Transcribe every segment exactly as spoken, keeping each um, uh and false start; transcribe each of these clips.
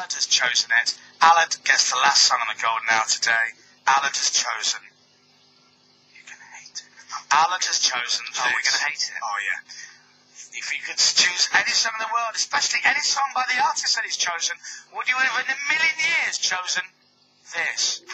Alad has chosen it. Alad gets the last song on the golden hour today. Alad has chosen. You can hate it. Alad has chosen. Oh, we're going to hate it. Oh, yeah. If you could choose any song in the world, especially any song by the artist that he's chosen, would you have in a million years chosen this?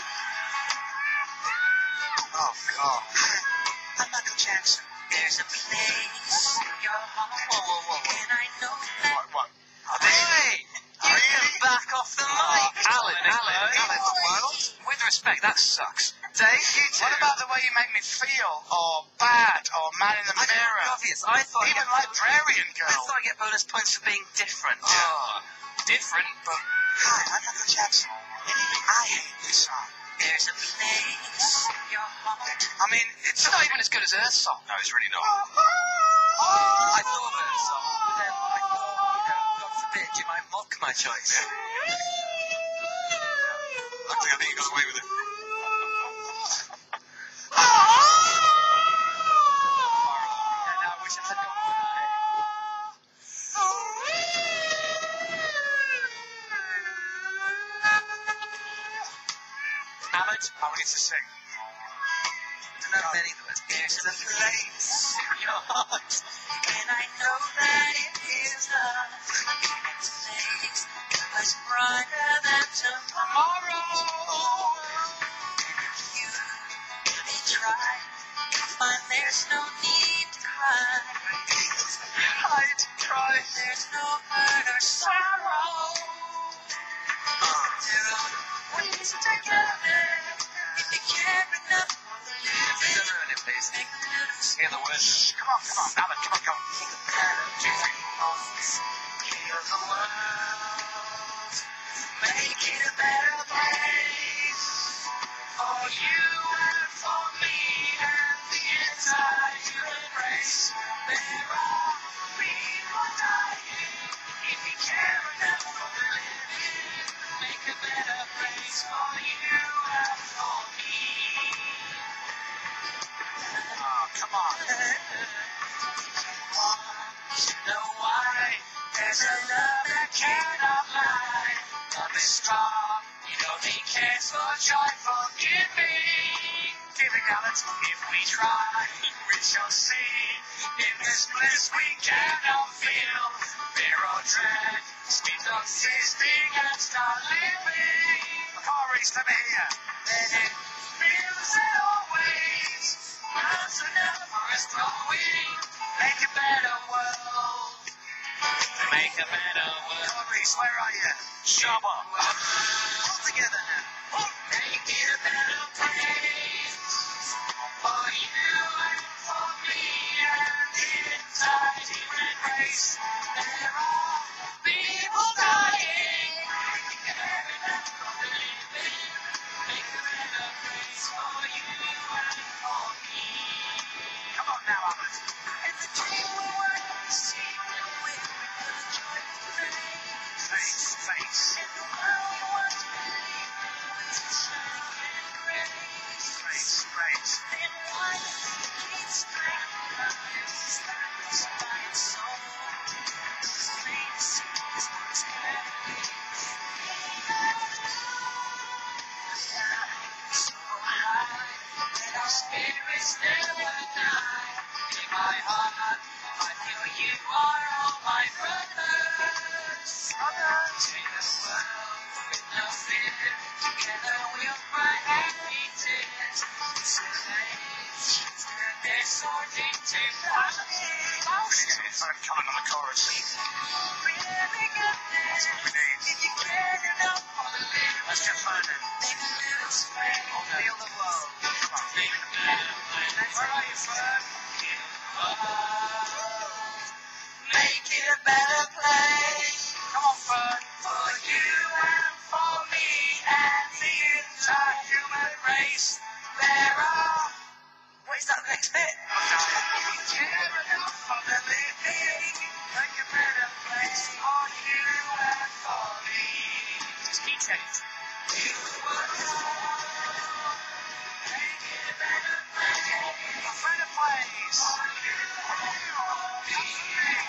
Oh, God. I'm Michael Jackson. There's a place in your heart. Whoa, whoa, whoa, whoa. And I know that. What? What? Oh, hey! You can back off the mic. Alan, Alan, Alan. With respect, that sucks. Dave, you too. What about the way you make me feel, or bad, or man in the I mirror? obvious. I thought Even I'd get- Librarian Girl. I thought I'd get bonus points for being different. Oh. Different, but Hi, I'm Michael Jackson. And even I hate this song. there's a place in your heart. I mean, it's It's not even as good as her song. No, it's really not. I thought of her song, but then I thought, you know, God forbid you might mock my choice. Luckily, I think you got away with it. Yeah, no, I wish I had gone for that. Alan, I want you to sing. I don't know many of them. There's a place in your heart, and I know that it is love. It's a place much brighter than tomorrow. You may try to find there's no need to cry. Hide, cry. There's no hurt or sorrow. There are ways together if you care enough. Ruin it, please. Hear the words. Come on, come on, Alan, come on, come on. Two, three. Heal the world. Make it a better place for you and for me and the entire human race. There are people dying. If you care enough for the living, make a better place for you and for me. Oh, come on. You know why? There's a love that cannot lie. Love is strong. You know he cares for joy, for giving. Giving out. If we try, we shall see. In this bliss we cannot feel. Fear or dread. Speed up existing and start living. Maurice, let me hear. Then it feels it always. Love's enough for us growing. Make a better world. Make a better world. Maurice, where are you? Shove up. All together now. Make it a better place for you and for me and the entire human race. There are people dying. Care enough for the living. Make a better place for you and for me. Come on now, Alan. In the dream we want to see the way we feel joyful face. Face, face. In the world we want to believe, it's a shining and grace. Face, face. Then why does it keep strength of his spirit, by its soul? His face is what's heavy. So high that our spirits never die. In my heart, I feel you are all my brothers. Brothers in this world with no fear. Together we'll cry happy tears. So age, turn their sword into fire. Coming on the chorus. Really good this. If you care enough for the living, Let's get further. make a little space. Feel the world. Come on. Make a better place. Where are you, Fern? Make it a better place Come on, Fern. for you and for me and the entire human race. There are. Wait, is that the next bit? If you care enough for the living, make a better place for you and for me. Just keep saying it. You would make it a better place. A better place. For you and for me.